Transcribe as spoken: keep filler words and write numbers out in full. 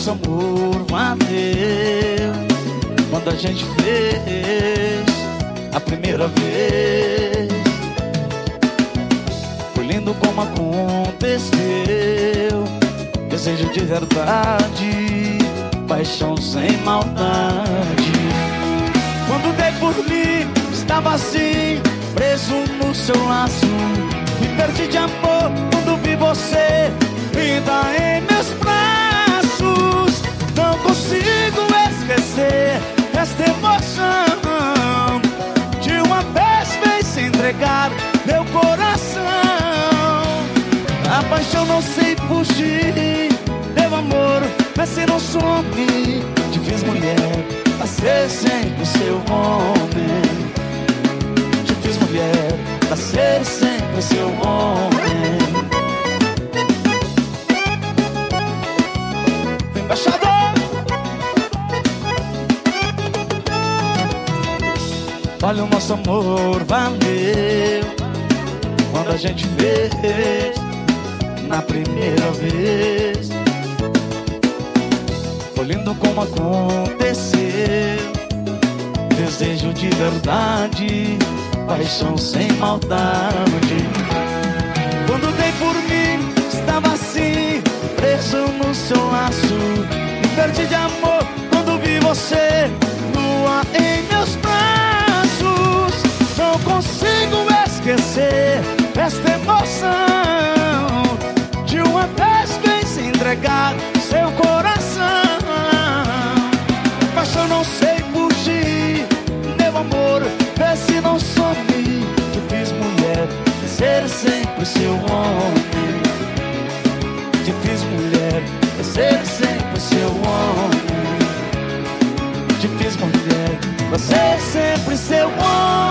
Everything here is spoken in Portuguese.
nosso amor valeu quando a gente fez a primeira vez. Foi lindo como aconteceu, desejo de verdade, paixão sem maldade. Quando dei por mim, estava assim, preso no seu laço. Me perdi de amor quando vi você vinda em meus braços. Não consigo esquecer esta emoção de uma vez fez se entregar meu coração. A paixão não sei fugir, meu amor, mas se não some. Te fiz mulher pra ser sempre seu homem. Te fiz mulher pra ser sempre seu homem. Embaixador! Olha, o nosso amor valeu quando a gente fez na primeira vez. Foi lindo como aconteceu, desejo de verdade, paixão sem maldade. Quando dei por mim, estava assim, preso no seu laço. Me perdi de amor quando vi você nua em meus braços. Não consigo esquecer esta emoção de uma vez vem se entregar seu coração. Paixão não sei fugir, meu amor, vê se não some. Te fiz mulher, ser sempre seu homem. Te fiz mulher, ser sempre seu homem. Te fiz mulher, você sempre seu homem.